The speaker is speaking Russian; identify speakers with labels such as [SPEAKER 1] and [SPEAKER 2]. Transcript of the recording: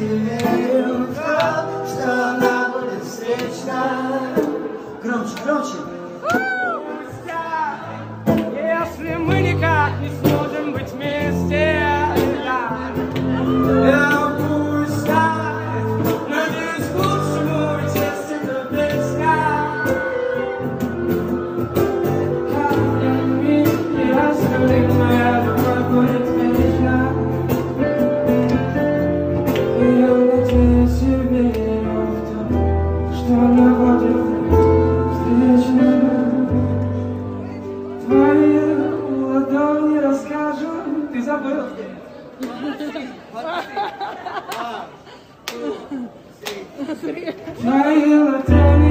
[SPEAKER 1] верю в то, что она будет встречна. Громче, громче.
[SPEAKER 2] Если мы никак не сможем быть вместе,
[SPEAKER 1] Пусть так, надеюсь, к лучшему, ведь есть эта песня.
[SPEAKER 2] моя любовь будет вечна. И я надеюсь и верю в то, что она будет встречна. Твои ладони расскажут. Ты забыл? Твои ладони